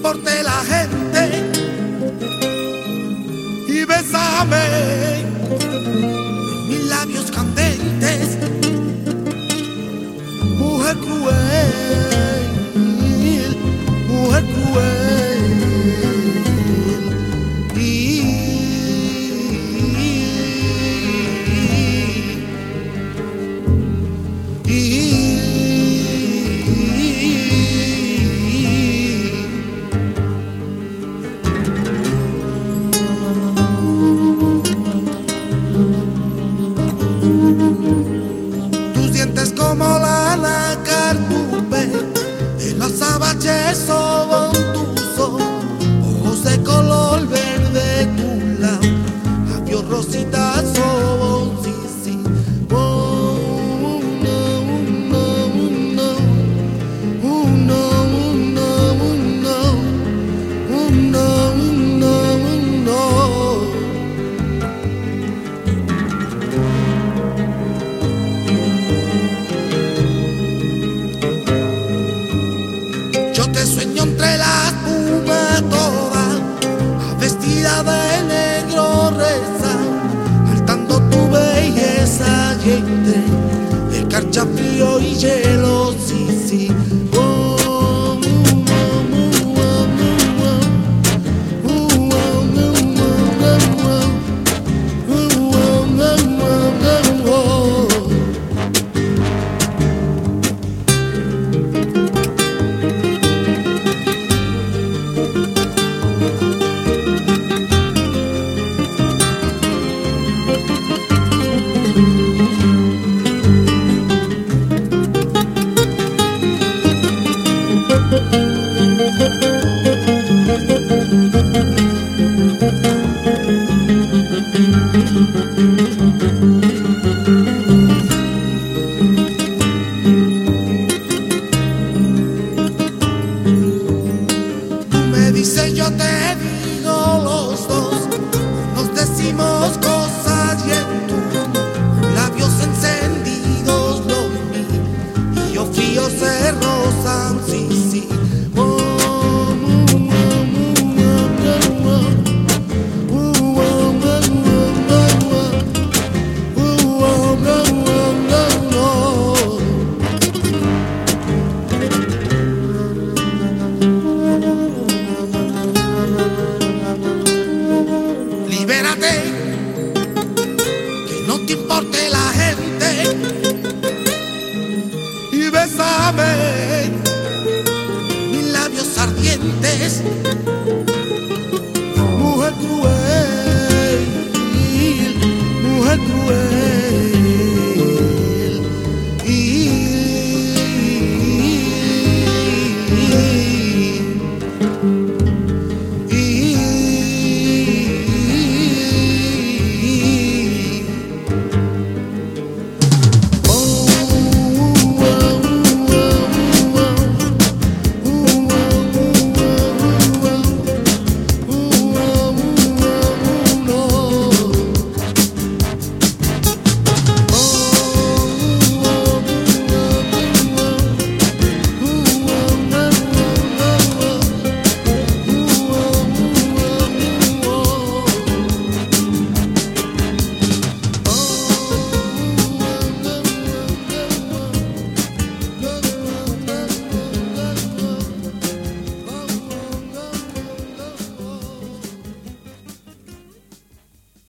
importe la gente y bésame mis labios candentes, mujer cruel, mujer cruel. Tus dientes como la cartupe de los abaches son tus ojos de color verde tu lado, labios rositas son sí, sí. Oh, no, no, no, no, no, no, no. Yo te sueño entre la espuma toda, vestida de negro reza, saltando tu belleza y entre el carchafrío y hielo.